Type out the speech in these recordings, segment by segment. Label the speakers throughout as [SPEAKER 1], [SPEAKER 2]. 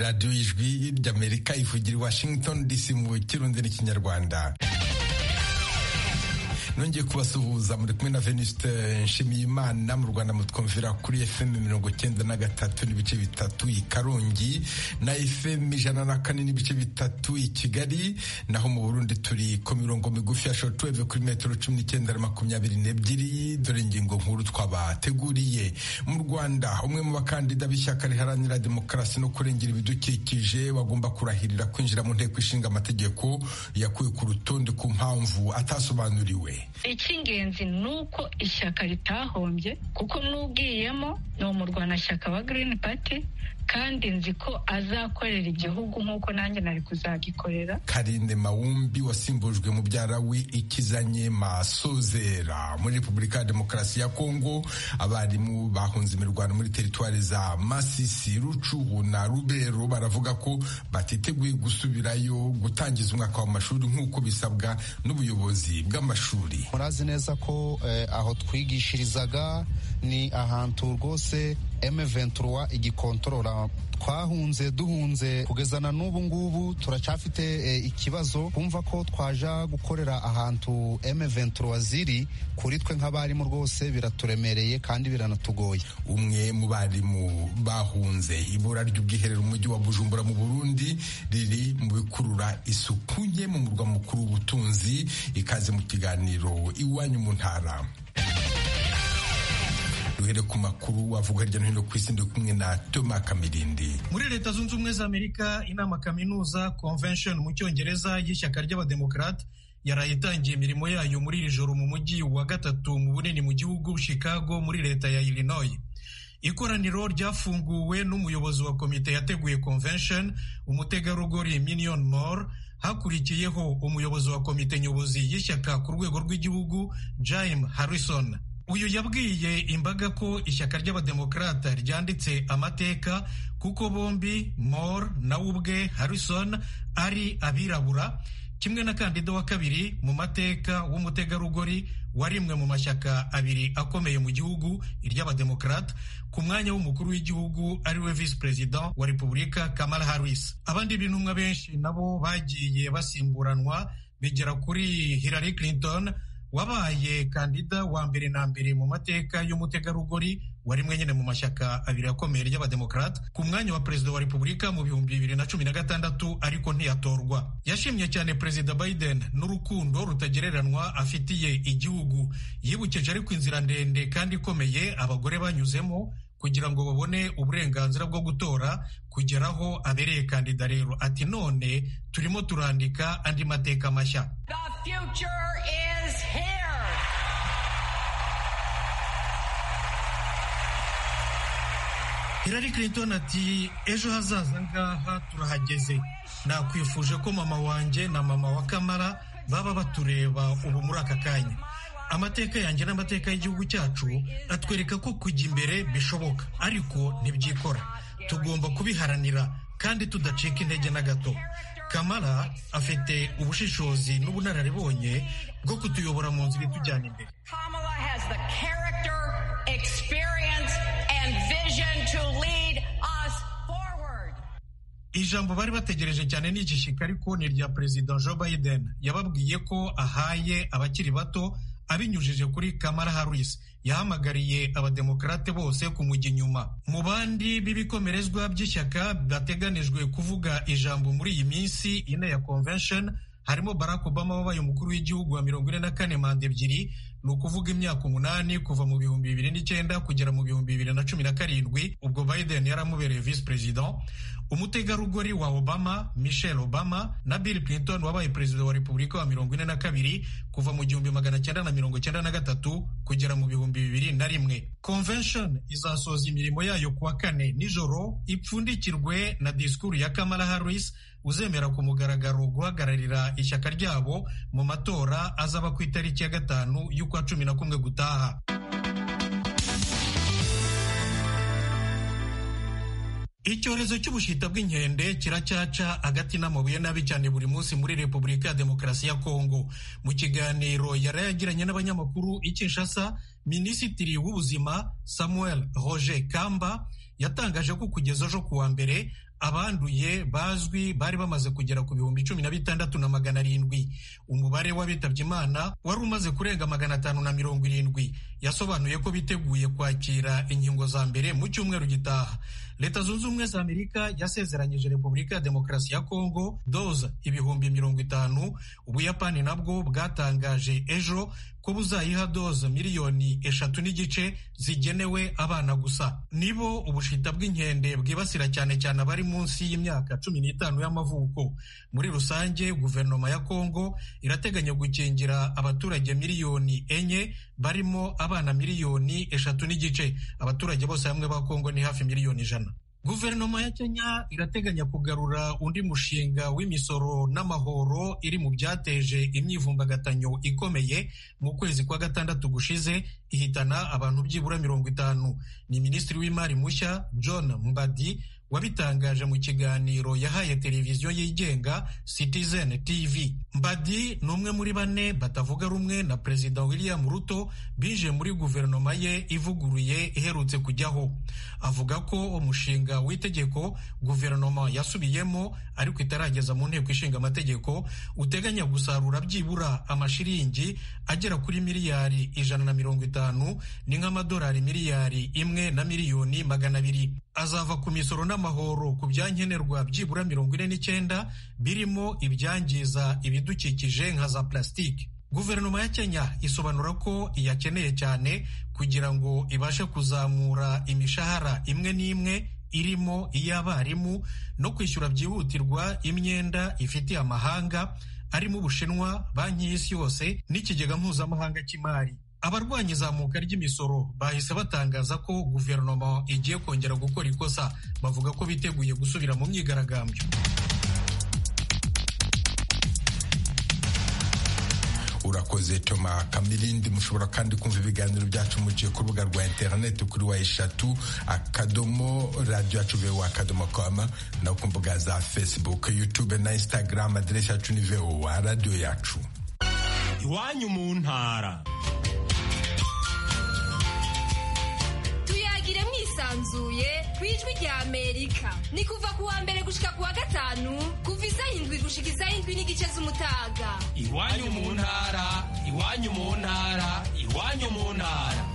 [SPEAKER 1] radiyo y'ijwi ry'Amerika ivugira i Washington DC mu Kirundi n'Ikinyarwanda. Nongeye kubasuhuza muri kumwe na Venuste Nshimiyimana. Mu Rwanda mutwumvira kuri FM 93 n'ibice bitatu i Karongi na FM 104 n'ibice bitatu i Kigali, naho mu Burundi turi ku mirongo migufi ya shortwave kuri metero 19 na 22. Dore ingingo nkuru twabateguriye. Mu Rwanda umwe mu bakandida b'ishyaka riharanira demokarasi no kurengera ibidukikije bagomba kurahirira kwinjira mu nteko ishinga amategeko yakuwe ku rutonde ku mpamvu atasobanuriwe.
[SPEAKER 2] Icy'ingenzi ni uko ishyaka ritahombye, kuko n'ubwiyemo ni umurwanashyaka wa Green Party kandi nzi ko azakorera igihugu nk'uko nanjye nari kuzagikorera.
[SPEAKER 1] Karinde Mawumbi wasimbujwe mubyara we Ikizanye Masozera. Muri Repubulika ya Demokarasi ya Kongo abarimu bahunze imirwano muri teritwari za Masisi, Rucuhu na Rubero baravuga ko batiteguye gusubirayo gutangiza umwaka w'amashuri nk'uko bisabwa n'ubuyobozi bw'amashuri.
[SPEAKER 3] Murazi neza ko aho twigishirizaga ni ahantu rwose M23 igikontorora. Twahunze duhunze kugezana n'ubu ngubu turacyafite ikibazo kumva ko twaja gukorera ahantu M23 ziri. Kuri twe nk'abarimu rwose biraturemereye kandi biranatugoye.
[SPEAKER 1] Umwe mu barimu bahunze ibura ry'ubwiherero umujyi wa Bujumbura mu Burundi riri mu bikurura isuku nke mu murwa mukuru w'ubutunzi. Ikaze mu kiganiro Iwanyu mu Ntara. Duhere ku makuru avuga hirya no hino ku isi, ndi kumwe na Thomas Kamirindi.
[SPEAKER 4] Muri Leta Zunze Ubumwe za Amerika, inama kaminuza convention mu Cyongereza y'ishyaka ry'Abademokrate yaraye itangiye imirimo yayo muri iri joro mu mujyi wa gatatu mu bunini mu gihugu, Chicago muri leta ya Illinois. Ikoraniro ryafunguwe n'umuyobozi wa komite yateguye convention, umutegarugori Minion Moore. Hakurikiyeho umuyobozi wa komite nyobozi y'ishyaka ku rwego rw'igihugu, Jim Harrison. Uyu yabwiye imbaga ko ishyaka ry'Abademokrata ryanditse amateka kuko bombi Moore na ubwe Harrison ari abirabura, kimwe na kandida wa kabiri mu mateka w'umutegarugori warimwe mu mashyaka abiri akomeye mu gihugu, iry'Abademokrata, ku mwanya w'umukuru w'igihugu ariwe Vice President wa Repubulika Kamala Harris. Abandi bintumwa benshi nabo bagiye basimburanwa bigera kuri Hillary Clinton wabaye kandida wa mbere na mbere mu mateka y'umutegarugori warimwe nyine mu mashyaka abiri akomeye y'Abademokrate ku mwanya wa perezida wa Repubulika mu 2016, ariko ntiyatorwa. Yashimye cyane Perezida Biden n'urukundo rutagereranwa afitiye igihugu. Yibukije ariko inzira ndende kandi ikomeye abagore banyuzemo kugira ngo babone uburenganzira bwo gutora kugeraho abereye kandida. Rero ati none turimo turandika andi mateka mashya. Hillary Clinton ati ejo hazaza ngaha turahageze. Nakwifuje ko mama wanjye na mama wa Kamala baba batureba ubu muri aka kanya. Amateka yanjye n'amateka y'igihugu cyacu atwereka ko kujya imbere bishoboka, ariko ntibyikora. Tugomba kubiharanira kandi tudacika intege na gato. Kamala afite ubushishozi n'ubunararibonye bwo kutuyobora mu nzira itujyana imbere.
[SPEAKER 5] Kamala has the character, experience and vision to lead us forward.
[SPEAKER 4] Ijambo bari bategereje cyane ni igishyika, ariko ni irya Perezida Joe Biden. Yababwiye ko ahaye abakiri bato abinyujije kuri Kamala Harris. Yahamagariye Abademokrate bose kumujya inyuma. Mu bandi b'ibikomerezwa by'ishyaka bateganijwe kuvuga ijambo muri iyi minsi ine ya convention harimo Barack Obama wabaye umukuru w'igihugu wa 44 manda ebyiri, ni ukuvuga imyaka 8 kuva mu 2009 kugera mu 2017, ubwo Biden yaramubereye vice president. Umutegarugori wa Obama, Michelle Obama, na Bill Clinton wabaye perezida wa Repubulika wa 42 kuva mu 1993 kugera mu 2001. Convention izasoza imirimo yayo kuwa kane nijoro, ipfundikirwe na disikuru ya Kamala Harris uzemera ku mugaragaro guhagararira ishyaka ryabo mu matora azaba ku itariki ya 5 y'ukwa 11 gutaha. Icyorezo cy'ubushita bw'inkende kiracyaca hagati n'amabuye nabi cyane buri munsi muri Repubulika ya Demokarasi ya Kongo. Mu kiganiro yarayagiranye n'abanyamakuru i Kinshasa, Minisitiri w'Ubuzima Samuel Roger Kamba yatangaje ko kugeza ejo kuwa mbere abanduye bazwi bari bamaze kugera ku 16,700. Umubare w'abitabye Imana wari umaze kurenga 570. Yasobanuye ko biteguye kwakira inkingo za mbere mu cyumweru gitaha. Leta Zunze Ubumwe za Amerika yasezeranyije Repubulika ya Demokarasi ya Kongo doza 50,000. Ubuyapani nabwo bwatangaje ejo ko buzayiha doza 3,5 miliyoni zigenewe abana gusa. Nibo ubushita bw'inkende bwibasira cyane cyane abari munsi y'imyaka 15 y'amavuko. Muri rusange guverinoma ya Kongo irateganya gukingira abaturage 4 miliyoni barimo abana 3,5 miliyoni. Abaturage bose hamwe ba Kongo ni hafi 1,100,000. Guverinoma ya Kenya irateganya kugarura undi mushinga w'imisoro n'amahoro iri mu byateje imyivumbagatanyo ikomeye mu kwezi kwa gatandatu gushize, ihitana abantu byibura 50. Ni Minisitiri w'Imari mushya John Mbadi wabitangaje mu kiganiro yahaye televiziyo yigenga Citizen TV. Mbadi ni umwe muri bane batavuga rumwe na Perezida William Ruto bije muri guverinoma ye ivuguruye iherutse kujyaho. Avuga ko umushinga w'itegeko guverinoma yasubiyemo ariko itarageza mu nteko ishinga amategeko uteganya gusarura byibura amashiringi agera kuri miliyari 150, ni nk'amadolari miliyari 1,200,000. Azava ku misoro n'amahoro ku byankenerwa byibura 49 birimo ibyangiza ibidukikije nka za plastiki. Guverinoma ya Kenya isobanura ko iyakeneye cyane kugira ngo ibashe kuzamura imishahara imwe n'imwe irimo iy'abarimu no kwishyura byihutirwa imyenda ifitiye amahanga arimo Ubushinwa, Banki y'Isi yose n'Ikigega Mpuzamahanga cy'Imari. Abarwanya izamuka ry'imisoro bahise batangaza ko guverinoma igiye kongera gukora ikosa. Bavuga ko biteguye gusubira mu myigaragambyo.
[SPEAKER 1] Urakoze Toma Kamilindi. Mushobora kandi kumva ibiganiro byacu muciye ku rubuga rwa internet kuri wa3.radio.com no ku mbuga za Facebook, YouTube na Instagram. Adresi yacu ni VOA Radio yacu.
[SPEAKER 6] Iwanyu mu ntara.
[SPEAKER 7] Tuyagire mwisanzuye kwijwi rya Amerika. Ni kuva ku wa mbere gushika ku wa gatanu kuva 7 gushika 7 n'igice z'umutaga.
[SPEAKER 6] Iwanyu mu ntara, iwanyu mu ntara, iwanyu mu ntara.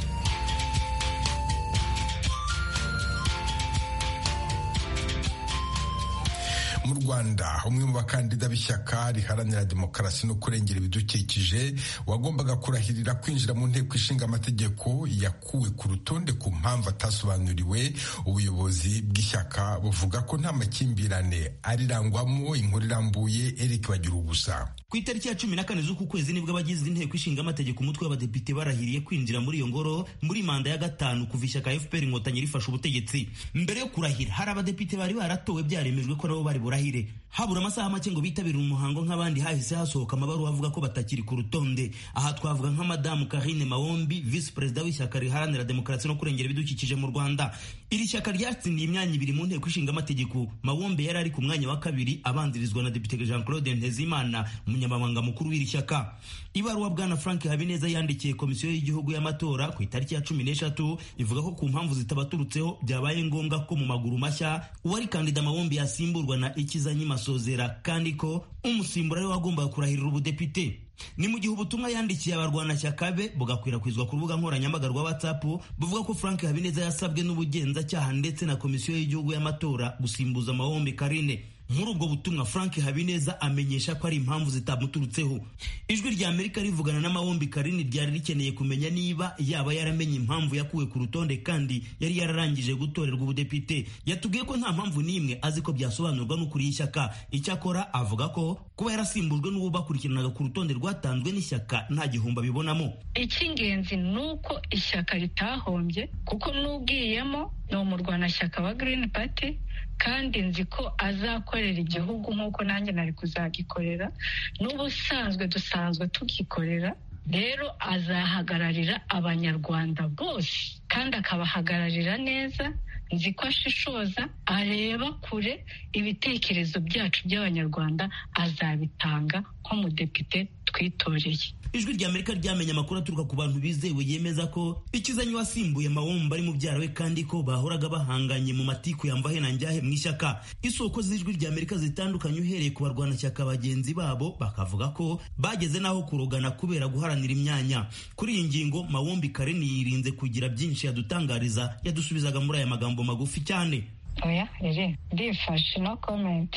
[SPEAKER 1] Mu Rwanda umwe mu bakandida b'ishyaka riharanira demokarasi no kurengera ibidukikije wagombaga kurahirira kwinjira mu nteko ishinga amategeko yakuwe ku rutonde ku mpamvu atasobanuriwe. Ubuyobozi bw'ishyaka buvuga ko nta makimbirane arirangwamo. Inkuru irambuye Eric Bagirugusa.
[SPEAKER 8] Ku itariki ya 14 z'uku kwezi nibwo abagize inteko ishinga amategeko umutwe w'abadepite barahiriye kwinjira muri iyo ngoro muri manda ya gatanu kuva ishyaka FPR Inkotanyi rifashe ubutegetsi. Mbere yo kurahira hari abadepite bari baratowe byaremejwe ko nabo bari burahire. Habura amasaha make ngo bitabire umuhango nk'abandi hahise hasohoka amabaruwa avuga ko batakiri ku rutonde. Aha twavuga nka Madamu Karine Mawombi, Vice President w'ishyaka riharanira demokarasi no kurengera ibidukikije mu Rwanda. Iri shyaka ryatsindiye imyanya 2 mu nteko ishinga amategeko. Mawombi yari ari ku mwanya wa 2 abanzirizwa na Depite Jean Claude Ntezimana, umunyamabanga mukuru w'iri shyaka. Ibaruwa bwana Frank Habineza yandikiye komisiyo y'igihugu y'amatora ku itariki ya 13 ivuga ko ku mpamvu zitabaturutseho byabaye ngombwa ko mu maguru mashya uwari kandida Mawombi yasimburwa na Ikizanyima Sozera, kandi ko umusimbura ari wagombaga kurahirira ubudepite. Ni mu gihe ubutumwa yandikiye abarwanashyaka be bugakwirakwizwa ku rubuga nkoranyambaga rwa WhatsApp buvuga ko Frank Habineza yasabwe n'ubugenzacyaha ndetse na komisiyo y'igihugu y'amatora gusimbuza Mawombi Karine. Muri ubwo butumwa Frank Habineza amenyesha ko ari impamvu zitamuturutseho. Ijwi rya Amerika rivugana na Mawombi Karine ryari rikeneye kumenya niba yaba yaramenye impamvu yakuwe ku rutonde kandi yari yararangije gutorerwa ubudepite. Yatubwiye ko nta mpamvu n'imwe azi ko byasobanurwa n'ukuri y'ishyaka. Icyakora avuga ko kuba yarasimbujwe n'uwo bakurikiranaga ku rutonde rwatanzwe n'ishyaka nta gihomba bibonamo.
[SPEAKER 2] Icy'ingenzi nuko ishyaka ritahombye kuko n'ubwiyemo ni umurwanashyaka wa Green Party kandi nzi ko azakorera igihugu nk'uko nanjye nari kuzagikorera. N'ubusanzwe dusanzwe tugikorera, rero azahagararira abanyarwanda bose kandi akabahagararira neza. Nzi ko ashishoza, areba kure, ibitekerezo byacu by'abanyarwanda azabitanga nk'umudepite twitoreye.
[SPEAKER 8] Ijwi rya Amerika ryamenye amakuru aturuka ku bantu bizewe yemeza ko ikizanye wasimbuye Mawombi ari mu byaro we kandi ko bahoraga bahanganye mu matiku yamvahe na njyahe mu ishyaka. Isoko z'ijwi rya Amerika zitandukanye uhereye ku barwanashyaka bagenzi babo bakavuga ko bageze naho kurogana kubera guharanira imyanya. Kuri iyi ngingo Mawombi Karen yirinze kugira byinshi yadutangariza, yadusubizaga muri aya magambo magufi cyane.
[SPEAKER 2] Oya, ndifashe no comment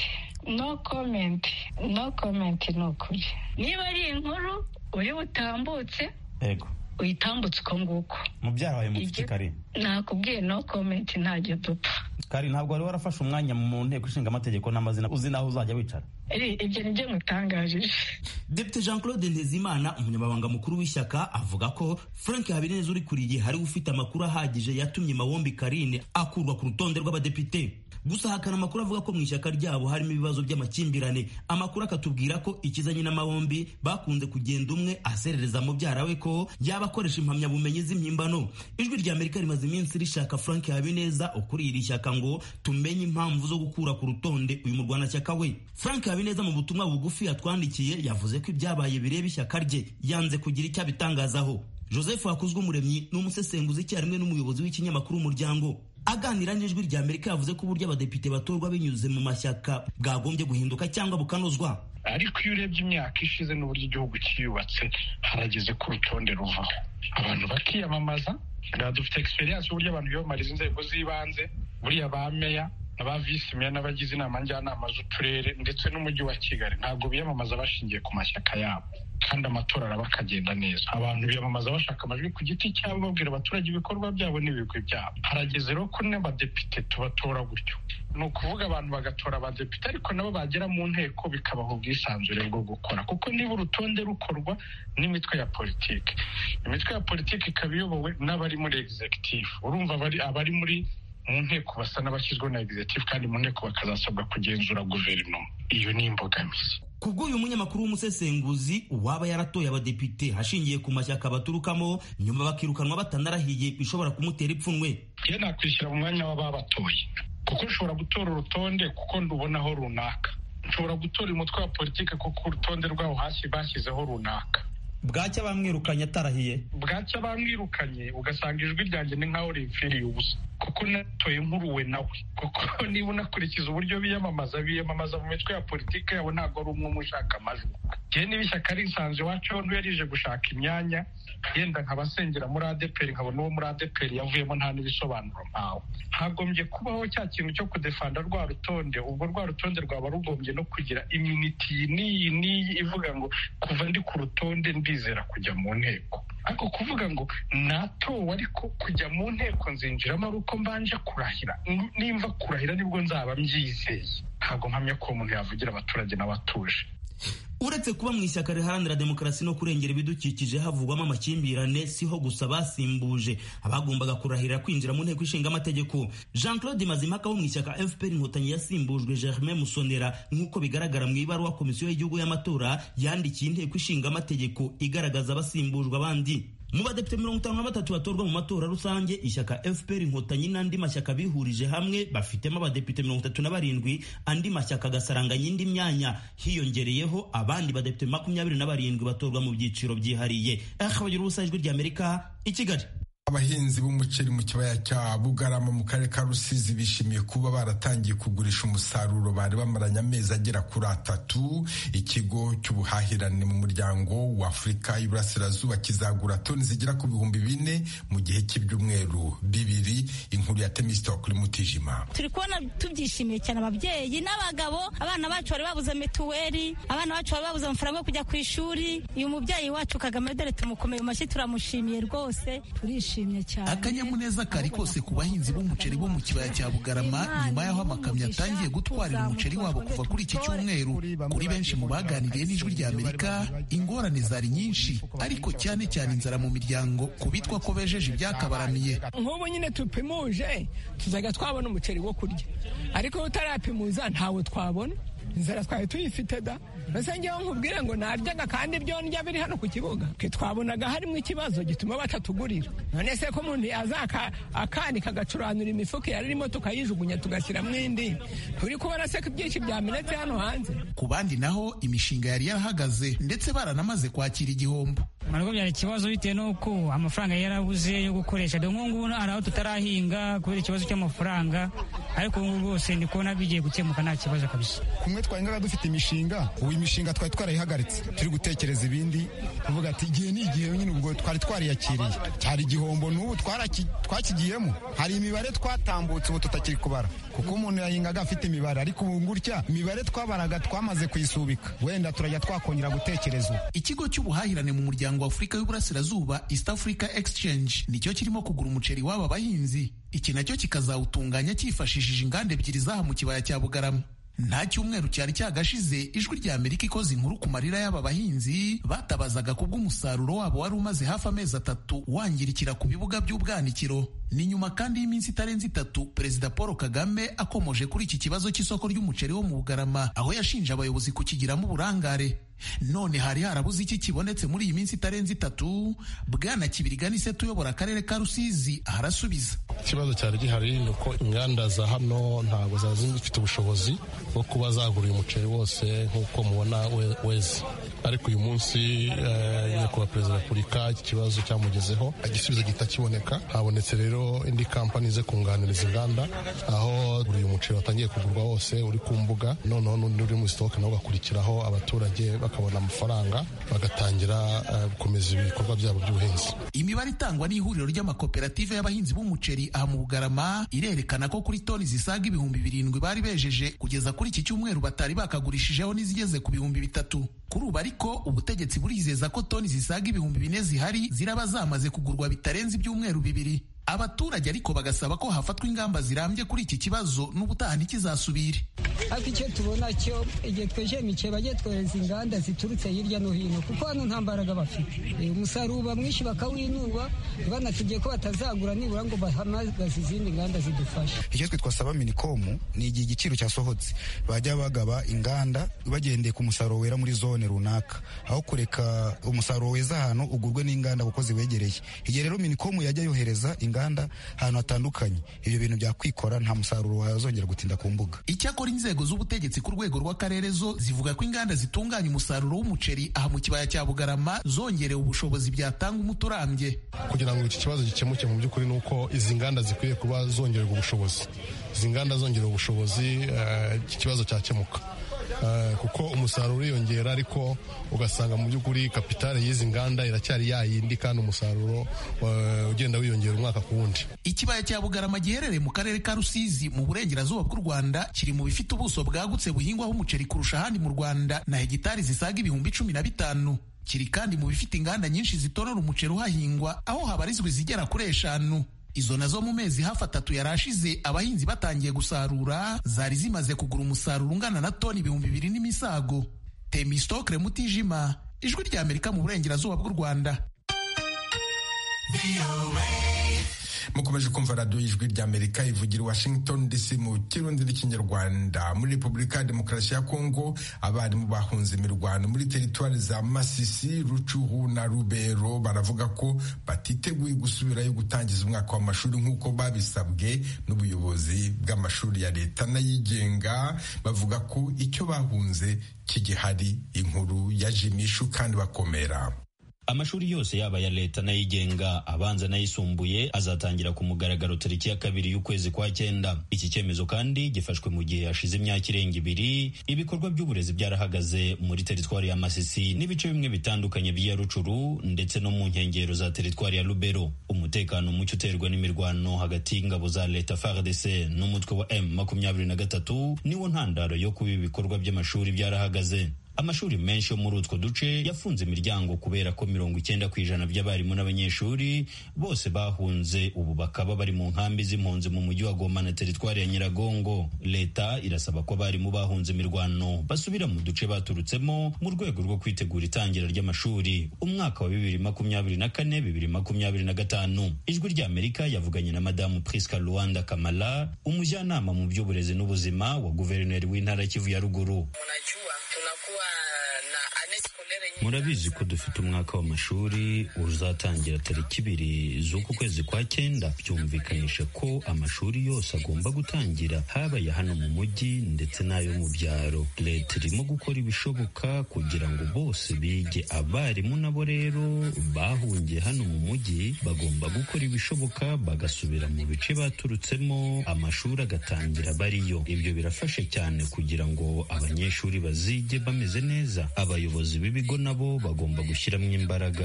[SPEAKER 2] nukuri. Niba ari inkuru uri butambutse
[SPEAKER 8] yego
[SPEAKER 2] uyitambutse uko nguko.
[SPEAKER 8] Mubyara wawe mufite Kari
[SPEAKER 2] nakubwiye no comment ntajya dupfa.
[SPEAKER 8] Kari ntabwo wari warafashe umwanya mu nteko ishinga amategeko n'amazina uzi naho uzajya wicara.
[SPEAKER 2] Ibyo nibyo mutangajije.
[SPEAKER 8] Depite Jean Claude Ntezimana umunyamabanga mukuru w'ishyaka avuga ko Frank Habineza uri kuriye hari ufite amakuru ahagije yatumye Mawombi Karine akurwa ku rutonde rw'abadepite. Gusa hakana amakuru avuga ko mu ishyaka ryabo harimo ibibazo by'amakimbirane. Amakuru akatubwira ko ikizanye na Mawombi bakunze kugenda umwe aserereza mu byara we ko yaba akoresha impamyabumenyi z'impimbano. Ijwi rya Amerika rimaze iminsi rishaka Frank Habineza ukuriye iri shyaka ngo tumenye impamvu zo gukura ku rutonde uyu murwanashyaka we. Frank Habineza mu butumwa bugufi yatwandikiye yavuze ko ibyabaye bireba ishyaka rye, yanze kugira icyo abitangazaho. Joseph Hakuzwumuremyi ni umusesenguzi icyarimwe n'umuyobozi w'ikinyamakuru Umuryango. Aganira n'ijwi rya Amerika yavuze ko uburyo abadepite batorwa binyuze mu mashyaka bwagombye guhinduka cyangwa bukanozwa.
[SPEAKER 9] Ariko iyo urebye imyaka ishize n'uburyo igihugu cyiyubatse harageze ku rutonde ruvaho abantu bakiyamamaza. Dufite experience y'uburyo abantu biyamamariza inzego z'ibanze, buriya ba meya aba visi meya n'abagize inama njyanama z'uturere ndetse n'umujyi wa Kigali ntabwo biyamamaza bashingiye ku mashyaka yabo, kandi amatora araba akagenda neza. Abantu biyamamaza bashaka amajwi ku giti cyabo babwira abaturage ibikorwa byabo n'ibigwi byabo. Harageze rero ko n'abadepite tubatora gutyo. Ni ukuvuga abantu bagatora abadepite ariko nabo bagera mu nteko bikabaha ubwisanzure bwo gukora, kuko niba urutonde rukorwa n'imitwe ya politiki, imitwe ya politiki ikaba iyobowe n'abari muri executive. Urumva abari muri mu nteko basa n'abashyizweho na executive kandi mu nteko bakazasabwa kugenzura guverinoma. Iyo ni imbogamizi.
[SPEAKER 8] Kubw'uyu munyamakuru w'umusesenguzi uwaba yaratoye abadepite hashingiye ku mashyaka baturukamo nyuma bakirukanwa batanarahiye bishobora kumutera ipfunwe.
[SPEAKER 9] Iyo nakwishyira mu mwanya w'ababatoye, kuko nshobora gutora urutonde kuko ndubonaho runaka, nshobora gutora umutwe wa politiki kuko urutonde rwaho hasi bashyizeho runaka.
[SPEAKER 8] Bwacya bamwirukanye atarahiye,
[SPEAKER 9] bwacya bamwirukanye ugasanga ijwi ryanjye ni nkaho rimfiriye ubusa kuko natoye nkuruwe nawe. Kuko niba unakurikiza uburyo biyamamaza mu mitwe ya politiki yabo ntabwo ari umwe umushaka amajwi. Njyewe niba ishyaka risanzwe iwacu yarije gushaka imyanya yenda nkabasengera muri ADPR nkabona uwo muri ADPR yavuyemo nta n'ibisobanuro mpawe. Hagombye kubaho cya kintu cyo kudefanda rwa rutonde. Ubwo rwa rutonde rwaba rugombye no kugira immunity n'iyi ivuga ngo kuva ndi ku rutonde ndizera kujya mu nteko. Ariko kuvuga ngo natowe ariko kujya mu nteko nzinjiramo ari uko mbanje kurahira, nimva kurahira nibwo nzaba mbyizeye. Ntabwo mpamya ko umuntu yavugira abaturage n'abatuje.
[SPEAKER 8] Uretse kuba mu ishyaka riharanira demokarasi no kurengera ibidukikije havugwamo amakimbirane, siho gusa basimbuje abagombaga kurahirira kwinjira mu nteko ishinga amategeko. Jean Claude Mazimhaka wo mu ishyaka FPR Inkotanyi yasimbujwe Germain Musonera nk'uko bigaragara mu ibaruwa komisiyo y'igihugu y'amatora yandikiye inteko ishinga amategeko igaragaza abasimbujwe abandi. Mu badepite 53 batorwa mu matora rusange, ishyaka FPR Inkotanyi n'andi mashyaka bihurije hamwe bafitemo abadepite 37, andi mashyaka agasaranganya indi myanya, hiyongereyeho abandi badepite 27 batorwa mu byiciro byihariye. Bagira ubusa ijwi rya Amerika i Kigali.
[SPEAKER 1] Abahinzi b'umuceri mu kibaya cya Bugarama mu karere ka Rusizi bishimiye kuba baratangiye kugurisha umusaruro bari bamaranye amezi agera kuri 3. Ikigo cy'ubuhahirane mu muryango wa Afurika y'Iburasirazuba kizagura toni zigera ku 4,000 mu gihe cy'ibyumweru 2. Inkuru ya Temistokle Mutijima.
[SPEAKER 10] Turi kubona tubyishimiye cyane ababyeyi n'abagabo, abana bacu bari babuze mituweli, abana bacu bari babuze amafaranga yo kujya ku ishuri. Uyu mubyeyi wacu Kagame dore tumukomeye mu mashyi, turamushimiye rwose, turishimye.
[SPEAKER 11] Akanyamuneza kari kose ku bahinzi b'umuceri bo mu kibaya cya Bugarama nyuma y'aho amakamyo atangiye gutwarira umuceri wabo kuva kuri iki cyumweru. Kuri benshi mu baganiriye n'ijwi rya Amerika, ingorane zari nyinshi, ariko cyane cyane inzara mu miryango ku bitwa ko bejeje ibyakabaramiye.
[SPEAKER 12] Nk'ubu nyine tupimuje tuzaga twabona umuceri wo kurya, ariko utarapimuza ntawo twabona. inzara twari tuyifite da mbese ngewe nkubwire ngo naryaga kandi ibyo ndya biri hano ku kibuga twabonaga harimo ikibazo gituma batatugurira none se ko umuntu yaza akanika agacuranura imifuka yari irimo tukayijugunya tugashyiramo indi turi kubona se ko ibyinshi byamenetse hano hanze.
[SPEAKER 11] Ku bandi naho imishinga yari yarahagaze ndetse baranamaze kwakira igihombo.
[SPEAKER 13] Ntabwo byari ikibazo bitewe n'uko amafaranga yarabuze yo gukoresha dore nk'ubu hari aho tutarahinga kubera ikibazo cy'amafaranga ariko ubu rwose ndi kubona bigiye gukemuka nta kibazo kabisa.
[SPEAKER 14] Kumwe twahingaga dufite imishinga ubu imishinga twari twarayihagaritse turi gutekereza ibindi tuvuga ati igihe ni igihe nyine ubwo twari twariyakiriye cyari igihombo n'ubu twakigiyemo hari imibare twatambutse ubu tutakiri kubara kuko umuntu yahingaga afite imibare ariko ubu gutya imibare twabaraga twamaze kuyisubika wenda turajya twakongera gutekereza.
[SPEAKER 11] Ikigo cy'ubuhahirane mu muryango wa Afurika y'Uburasirazuba East Africa Exchange nicyo kirimo kugura umuceri w'aba bahinzi, iki nacyo kikazawutunganya cyifashishije inganda ebyiri zaha mu kibaya cya Bugarama. Nta cyumweru cyari cyagashize ijwi rya Amerika ikoze inkuru ku marira y'aba bahinzi batabazaga kubw'umusaruro wabo wari umaze hafi amezi 3 wangirikira ku bibuga by'ubwanikiro. Ni nyuma kandi y'iminsi itarenze 3 Perezida Paul Kagame akomoje kuri iki kibazo cy'isoko ry'umuceri wo mu Bugarama aho yashinje abayobozi kukigiramo uburangare. None hari harabuze iki kibonetse muri iyi minsi itarenze 3. Bwana Kibirigani tuyobora akarere ka Rusizi arasubiza.
[SPEAKER 15] Ikibazo cyari gihari ni uko inganda za hano ntabwo zazi zifite ubushobozi bwo kuba zagura uyu muceri wose nk'uko mubona weze, ariko uyu munsi nyakubahwa Perezida wa Repubulika iki kibazo cyamugezeho igisubizo gihita kiboneka. Habonetse rero indi kampani ze kunganiriza inganda aho uyu muceri watangiye kugurwa wose uri ku mbuga, noneho n'undi uri mu stock nawo gakurikiraho abaturage bakabona amafaranga bagatangira gukomeza ibikorwa byabo by'ubuhinzi.
[SPEAKER 11] Imibare itangwa n'ihuriro ry'amakoperative y'abahinzi b'umuceri aha mu Bugarama irerekana ko kuri toni zisaga 7,000 bari bejeje kugeza kuri iki cyumweru batari bakagurishijeho n'izigeze ku 3,000. Kuri ubu ariko ubutegetsi burizeza ko toni zisaga 4,000 zihari ziraba zamaze kugurwa bitarenze ibyumweru 2. Abaturage ariko bagasaba ko hafatwa ingamba zirambye kuri iki kibazo n'ubutaha ntikizasubire.
[SPEAKER 16] Ariko icyo tubona cyo igihe tweje imice bagiye twohereza inganda ziturutse hirya no hino kuko hano nta mbaraga bafite. Umusaruro mwinshi bakawinuba banatugiye ko batazagura nibura ngo bahamagaze izindi nganda zidufasha.
[SPEAKER 14] Icyo twe twasaba Minicom ni igihe igiciro cyasohotse bajya bagaba inganda bagendeye ku musaruro wera muri zone runaka aho kureka umusaruro weza hano ugurwe n'inganda kuko ziwegereye. Igihe rero Minicom yajya yohereza inganda ahantu hatandukanye ibyo bintu byakwikora nta musaruro wazongera gutinda ku mbuga.
[SPEAKER 11] Icyakora inzego z'ubutegetsi ku rwego rw'akarere zo zivuga ko inganda zitunganya umusaruro w'umuceri aha mu kibaya cya Bugarama zongerewe ubushobozi byatanga umuti urambye.
[SPEAKER 15] Kugira ngo iki kibazo gikemuke mu by'ukuri ni uko izi nganda zikwiye kuba zongererwa ubushobozi. Izi nganda zongerewe ubushobozi iki kibazo cyakemuka. Kuko umusaruro uriyongera ariko ugasanga mu by'ukuri kapitale y'izi nganda iracyari yayindi kandi umusaruro ugenda wiyongera umwaka ku wundi.
[SPEAKER 11] Ikibaya cya Bugarama giherereye mu karere ka Rusizi mu burengerazuba bw'u Rwanda kiri mu bifite ubuso bwagutse buhingwaho umuceri kurusha ahandi mu Rwanda na hegitari zisaga 15,000. Kiri kandi mu bifite inganda nyinshi zitorora umuceri uhahingwa aho habarizwa izigera kuri 5. Izo nazo mu mezi hafi 3 yarashize abahinzi batangiye gusarura zari zimaze kugura umusaruro ungana na toni 2,000 n'imisago. Temistokle Mutijima, ijwi rya Amerika mu burengerazuba bw'u Rwanda.
[SPEAKER 1] Mukomeje kumva radio y'ijwi rya Amerika ivugira Washington DC mu Kirundi n'Ikinyarwanda. Muri Republika ya Demokarasi ya Kongo abarimu bahunze imirwano muri teritwari za Masisi, Rucuhu na Rubero baravuga ko batiteguye gusubirayo gutangiza umwaka w'amashuri nk'uko babisabwe n'ubuyobozi bw'amashuri ya leta n'ayigenga. Bavuga ko icyo bahunze kigihari. Inkuru ya Jimishu kandi bakomera.
[SPEAKER 17] Amashuri yose yaba ya leta n'ayigenga abanza n'ayisumbuye azatangira ku mugaragaro tariki ya 2 y'ukwezi kwa 9. Iki cyemezo kandi gifashwe mu gihe hashize imyaka irenga 2 ibikorwa by'uburezi byarahagaze muri teritwari ya Masisi n'ibice bimwe bitandukanye bya Rucuru ndetse no mu nkengero za teritwari ya Rubero. Umutekano mucyo uterwa n'imirwano hagati y'ingabo za leta FARDC n'umutwe wa M23 niwo ntandaro yo kuba ibikorwa by'amashuri byarahagaze. amashuri menshi yo muri utwo duce yafunze imiryango kubera ko 90% by'abarimu n'abanyeshuri bose bahunze, ubu bakaba bari mu nkambi z'impunzi mu mujyi wa Goma na teritwari ya Nyiragongo. Leta irasaba ko abarimu bahunze imirwano basubira mu duce baturutsemo mu rwego rwo kwitegura itangira ry'amashuri umwaka wa 2024-2025. Ijwi ry'Amerika yavuganye na Madamu Priska Luanda Kamala, umujyanama mu by'uburezi n'ubuzima wa guverineri w'intara Kivu ya Ruguru. Murabizi ko dufite umwaka w'amashuri uzatangira tariki 2 z'uku kwezi kwa 9. Byumvikanisha ko amashuri yose agomba gutangira, habaye hano mu mujyi ndetse n'ayo mu byaro. Leta irimo gukora ibishoboka kugira ngo bose bige. Abarimu nabo rero bahungiye hano mu mujyi bagomba gukora ibishoboka bagasubira mu bice baturutsemo, amashuri agatangira bariyo. Ibyo birafasha cyane kugira ngo abanyeshuri bazige bameze neza. Abayobozi b'ibigo nabo bagomba gushyiramo imbaraga.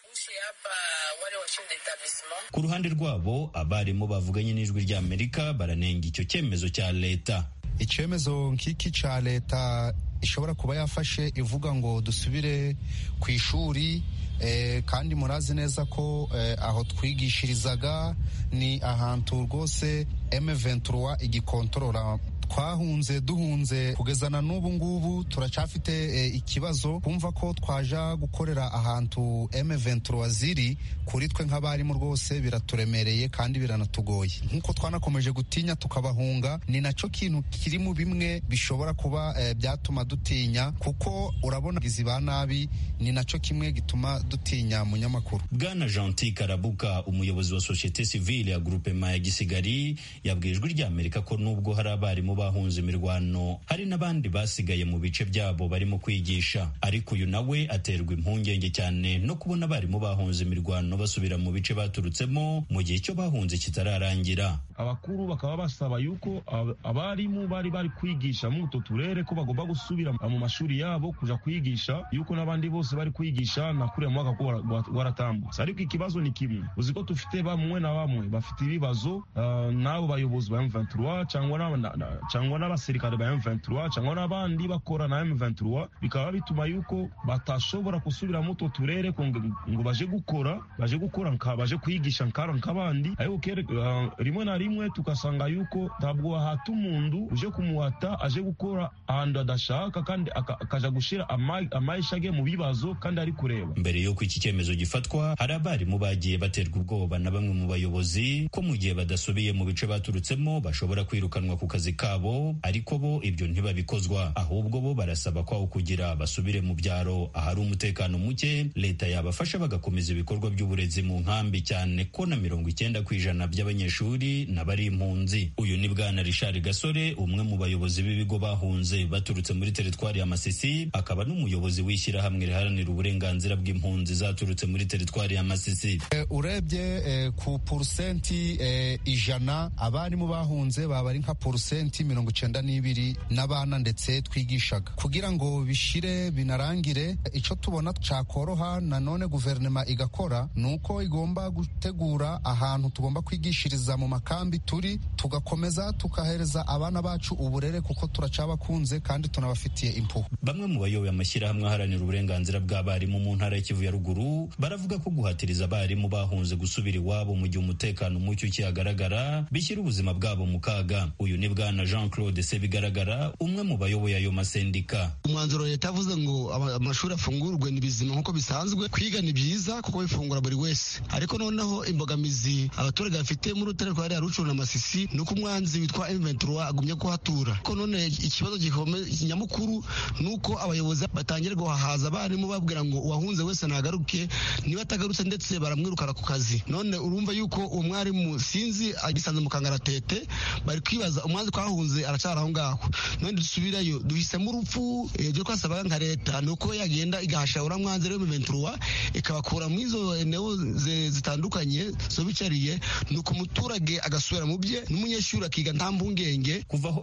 [SPEAKER 17] Ku ruhande rwabo, abarimu bavuganye n'Ijwi ry'Amerika baranenga icyo cyemezo cya leta.
[SPEAKER 3] Icyemezo nk'iki cya leta ishobora kuba yafashe ivuga ngo dusubire ku ishuri, kandi murazi neza ko aho twigishirizaga ni ahantu rwose M23 igikontorora. Twahunze duhunze kugeza na n'ubu ngubu turacafite ikibazo kumva ko twaja gukorera ahantu M23 ziri. Kuri twe nk'abarimu rwose biraturemereye kandi biranatugoye, nk'uko twanakomeje gutinya tukabahunga. Ni nacyo kintu kiri mu bimwe bishobora kuba byatuma dutinya, kuko urabona gizi ba nabi, ni nacyo kimwe gituma dutinya. Munyamakuru
[SPEAKER 17] Bwana Gentil Karabuka, umuyobozi wa societe civile ya groupement ya Gisigari, yabwiye Ijwi ry'Amerika ko nubwo hari abarimu bahunze imirwano, hari n'abandi basigaye mu bice byabo barimo kwigisha. Ariko uyu nawe aterwa impungenge cyane no kubona abarimu bahunze imirwano basubira mu bice baturutsemo mu gihe cyo bahunze kitararangira.
[SPEAKER 18] Abakuru bakaba basaba yuko abarimu bari kwigisha mu utu turere ko bagomba gusubira mu mashuri yabo kuja kwigisha, yuko n'abandi bose bari kwigisha na kure mwaka ko waratambutse. Ariko ikibazo ni kimwe, uziko tufite bamwe na bamwe bafite ibibazo n'abo bayobozi ba M23 cyangwa n'abasirikare ba M23 cyangwa n'abandi bakora na M23, bikaba bituma yuko batashobora gusubira mu utu turere ngo baje gukora baje kwigisha nk'abandi. Ariko rimwe na rimwe tukasanga yuko ntabwo hata umuntu uje kumuhata aje gukora ahantu adashaka kandi akaja gushira amaisha ge mu bibazo kandi ari kureba.
[SPEAKER 17] Mbere yuko iki cyemezo gifatwa, hari abarimu bagiye baterwa ubwoba na bamwe mu bayobozi ko mu gihe badasubiye mu bice baturutsemo bashobora kwirukanwa ku kazi kabo, ariko bo ibyo ntibabikozwa. Ahubwo bo barasaba ko kugira basubire mu byaro ahari umutekano muke, leta yabafasha bagakomeza ibikorwa by'uburezi mu nkambi, cyane ko na 90% by'abanyeshuri n'abari impunzi. Uyu ni Bwana Richard Gasore, umwe mu bayobozi b'ibigo bahunze baturutse muri teritwari ya Masisi, akaba n'umuyobozi w'ishyirahamwe riharanira uburenganzira bw'impunzi zaturutse muri teritwari ya Masisi.
[SPEAKER 3] Urebye ku porusenti 100 abarimu bahunze baba ari nka porusenti 92 n'abana ndetse twigishaga. Kugira ngo bishire binarangire, icyo tubona cyakoroha nanone guverinoma igakora nuko igomba gutegura ahantu tugomba kwigishiriza mu makambi turi, tugakomeza tukahereza abana bacu uburere kuko turacabakunze kandi tunabafitiye impuhwe.
[SPEAKER 17] Bamwe mu bayoboye amashyirahamwe aharanira uburenganzira bw'abarimu mu ntara ya Kivu ya Ruguru baravuga ko guhatiriza abarimu bahunze gusubira iwabo mu gihe umutekano mucyo ukihagaragara bishyira ubuzima bwabo mu kaga. Uyu ni Bwana Jean-Claude Sebigaragara, umwe mu bayoboye ayo masendika.
[SPEAKER 19] Umwanzuro leta yavuze ngo amashuri afungurwe ni bizima nk'uko bisanzwe, kwiga ni byiza kuko bifungura buri wese, ariko noneho imbogamizi abaturage bafite muri uturere twa Rucuru na Masisi nuko umwanzi witwa M23 agumye kuhatura. Ko none ikibazo nyamukuru nuko abayobozi batangira guhahaza abarimu babwira ngo uwahunze wese nagaruke, niba atagarutse ndetse baramwirukana ku kazi. None urumva yuko uwo mwarimu sinzi agisanze mu kangaratete, bari kwibaza umwanzi twahunze aracara aho ngaho, none dusubirayo duhisemo urupfu. Ibyo twasaba nka leta nuko yagenda igahasha uramwanzi rero M23 ikabakura mu izo eneo zitandukanye zo bicariye nuko umuturage agasubira mu bye n'umunyeshuri akiga nta mpungenge.
[SPEAKER 17] Kuvaho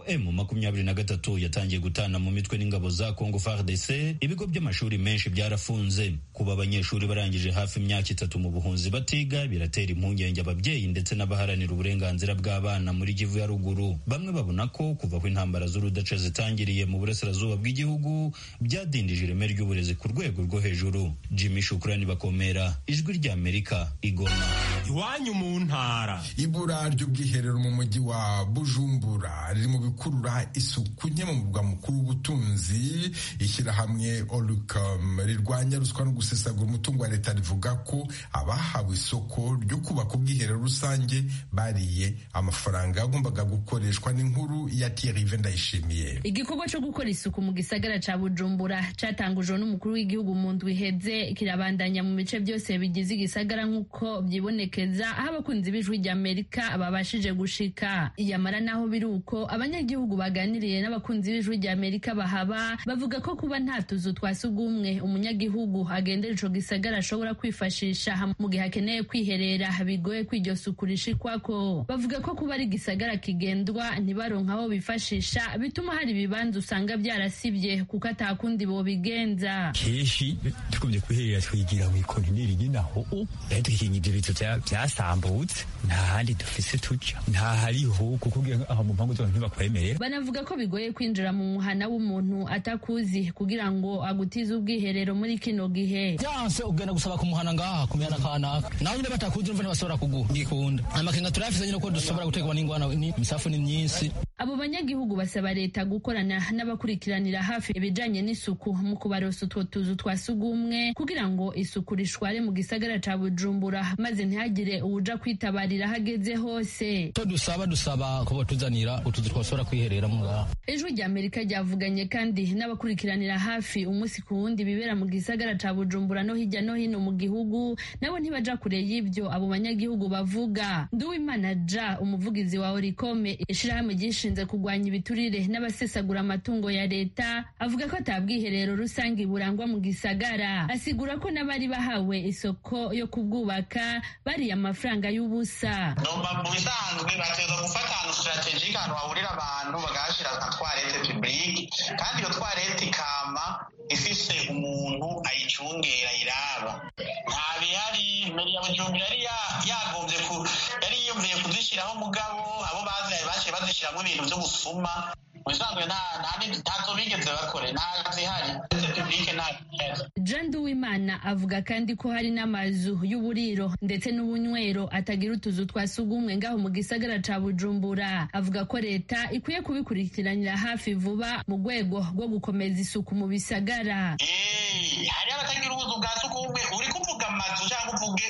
[SPEAKER 17] M23 yatangiye gutana mu mitwe n'ingabo za Congo FARDC, ibigo by'amashuri menshi byarafunze. Kuba abanyeshuri barangije hafi imyaka 3 mu buhunzi batiga biratera impungenge ababyeyi ndetse n'abaharanira uburenganzira bw'abana muri Kivu ya ruguru. Bamwe babona ko kuva ku intambara z'urudaca zitangiriye mu burasirazuba bw'igihugu byadindije ireme ry'uburezi ku rwego rwo hejuru. Jimmy Shukrani Bakomera, Ijwi rya Amerika, Igoma.
[SPEAKER 1] Iwanyu mu ntara. Ibura ry'ubwiherero mu mujyi wa Bujumbura riri mu bikurura isuku nke mu murwa mukuru w'ubutunzi. Ishyirahamwe Olukam rirwanya ruswa no gusesagura umutungo wa leta rivuga ko abahawe isoko ryo kubaka ubwiherero rusange bariye amafaranga yagombaga gukoreshwa. N'inkuru ya Thierry Vendayishimiye.
[SPEAKER 20] Igikorwa cyo gukora isuku mu gisagara ca Bujumbura catangujwe n'umukuru w'igihugu mu ndwi iheze kirabandanya mu bice byose bigize igisagara nk'uko byibonekeza aho abakunzi b'Ijwi rya Amerika babashije gushika. Iyamara naho biri uko abanyagihugu baganiriye n'abakunzi b'Ijwi rya Amerika bahaba bavuga ko kuba nta tuzu twasugumwe umunyagihugu agendera ico gisagara ashobora kwifashisha mu gihe akeneye kwiherera bigoye kw'iryo suku rishikwako. Bavuga ko kuba ari igisagara kigendwa ntibaronka aho bifashisha bituma hari ibibanza usanga byarasibye kuko atakundi bobigenza.
[SPEAKER 21] Keshi tukumye kwiherera twigira mu ikontineri y'inaho tukikinga ibyo bintu byasambutse nta handi dufise tuja nta hariho kuko aho mu mpango zose ntibakwemerera.
[SPEAKER 20] Banavuga ko bigoye kwinjira mu muhana w'umuntu atakuzi kugira ngo agutize ubwiherero muri kino gihe.
[SPEAKER 22] Byanse ugenda gusaba ku muhana ngaha kumyana kanaka nawe nyine batakuzi umva ntibashobora kuguha ngikunda amakenga turafise nyine ko dushobora gutegwa n'ingwana imisafu ni myinshi.
[SPEAKER 20] Abo banyagihugu basaba leta gukorana n'abakurikiranira hafi ibijanye n'isuku mu kubarosa utwo tuzu twasugumwe kugira ngo isuku rishware mu gisagara ca Bujumbura maze ntihagire uwuja kwitabarira hageze hose.
[SPEAKER 22] To dusaba ko batuzanira utuzu twashobora kwiherera mu ngaha.
[SPEAKER 20] Ijwi rya Amerika ryavuganye kandi n'abakurikiranira hafi umunsi ku wundi bibera mu gisagara ca Bujumbura no hirya no hino mu gihugu nabo ntibaja kure y'ivyo abo banyagihugu bavuga. Nduwimana Ja, umuvugizi wa Orikome, ishirahamwe gishinze kugwanya ibiturire n'abasesagura amatungo ya leta, avuga ko atabwiherero rusange burangwa mu gisagara. Asigura ko n'abari bahawe isoko yo kubwubaka bari amafaranga y'ubusa.
[SPEAKER 23] Nomba mu bisanzwe bateza gufata ahantu strategic ahantu hahurira abantu bagashira nka toilette publique kandi iyo toilette ikama ifise umuntu ayicungera iraba. Nta bihari muri ya Bujumbura yari yiyumviye kuzishiraho mugabo abo baciye bazishiramo ibintu byo gusuma bisanzwe ntazo bigeze bakore ntazihari.
[SPEAKER 20] Jean Duwimana avuga kandi ko hari n'amazu y'uburiro ndetse n'ubunywero atagira utuzu twasugumwe ngaho mu gisagara ca Bujumbura. Avuga ko leta ikwiye kubikurikiranira hafi vuba mu rwego rwo gukomeza isuku mu bisagara.
[SPEAKER 23] Hari abatagira ubuzu bwa sugumwe uri kuvuga amazu cyangwa uvuge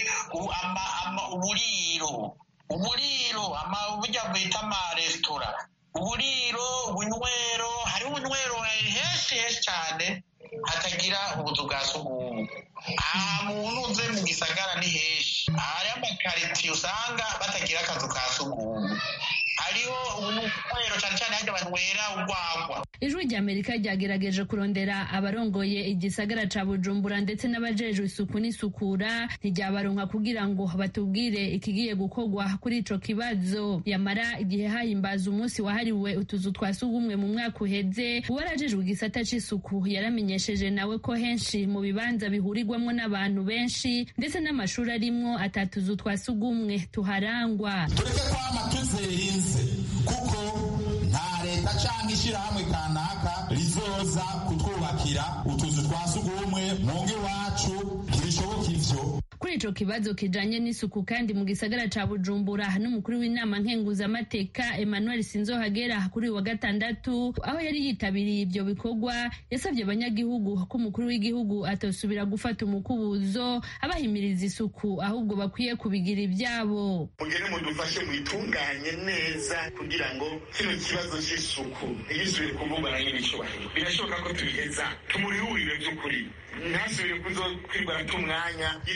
[SPEAKER 23] uburiro burya bwita amaresitora uburiro ubunywero hari ubunywero henshi cyane hatagira ubuzu bwa sugumwe. Aha muntu uze mu gisagara ni henshi hari amakaritiye usanga batagira akazu ka sugumwe. Hariho ubunywero cyane cyane hajya banywera urwagwa.
[SPEAKER 20] Ijwi rya Amerika ryagerageje kurondera abarongoye igisagara ca Bujumbura ndetse n'abajejwe isuku n'isukura ntiryabaronka kugira ngo batubwire ikigiye gukorwa kuri ico kibazo. Yamara igihe hahimbaza umunsi wahariwe utuzu twasugumwe mu mwaka uheze, uwarajejwe igisata c'isuku yaramenyesheje nawe ko henshi mu bibanza bihurirwamwo n'abantu benshi ndetse n'amashuri arimwo atatuzu twasugumwe tuharangwa.
[SPEAKER 24] Tureke kwama tuzerinze kuko nta leta canke ishirahamwe kanaka rizoza kutwubakira utuzu twasugumwe mu ngo iwacu ntibishoboka ivyo.
[SPEAKER 20] Kuri ico kibazo kijanye n'isuku kandi mu gisagara ca Bujumbura n'umukuru w'inama nkenguzamateka Emmanuel Sinzohagera kuri wa gatandatu aho yari yitabiriye ivyo bikorwa yasabye abanyagihugu ko umukuru w'igihugu atosubira gufata umukubuzo abahimiriza isuku ahubwo bakwiye kubigira ivyabo.
[SPEAKER 23] Mugere mudufashe mwitunganye neza kugira ngo kino kibazo c'isuku ntigisubire kuvugana n'ibicubahiro. Birashoboka ko tubiheza tumurihurire vy'ukuri ntasubire kuzokwirwa tumwanya yirirwa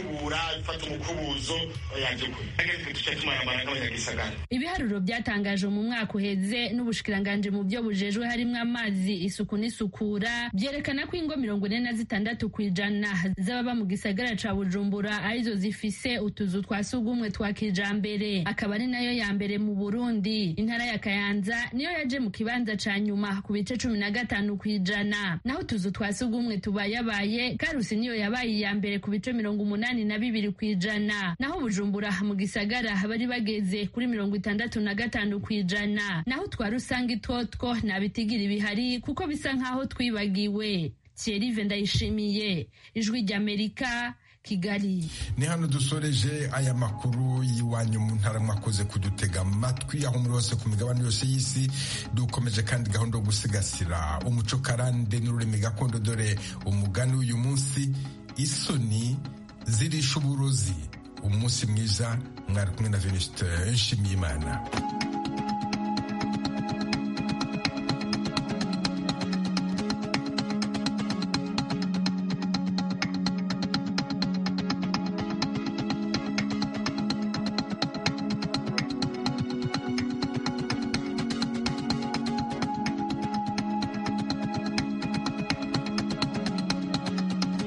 [SPEAKER 4] gukubura ifata umukubuzo yabyukuri tuca tumayambara nk'abanyagisagara.
[SPEAKER 20] Ibiharuro byatangaje mu mwaka uheze n'ubushikiranganje mu byo bujejwe harimo amazi, isuku n'isukura byerekana ko ingo 46% z'ababa mu gisagara ca Bujumbura arizo zifise utuzu twa sugumwe twa kijambere, akaba ari nayo ya mbere mu Burundi. Intara ya Kayanza niyo yaje mu kibanza ca nyuma ku bice 15%, naho utuzu twa sugumwe tubayabaye Karusi niyo yabaye iya mbere ku bice 82%, naho Bujumbura mu gisagara bari bageze kuri 65%, naho twa rusange twotwo nabitigira ibihari kuko bisa nkaho twibagiwe. Thierry Vendayishimiye, Ijwi ry'Amerika, Kigali.
[SPEAKER 1] Ni hano dusoreje aya makuru y'iwanyu mu ntara, mwakoze kudutega amatwi aho muri hose ku migabane yose y'isi. Dukomeje kandi gahunda yo gusigasira umuco karande n'ururimi gakondo, dore umugani uyu munsi: isoni zirisha uburozi. Umunsi mwiza, mwari kumwe na Venuste Nshimiyimana.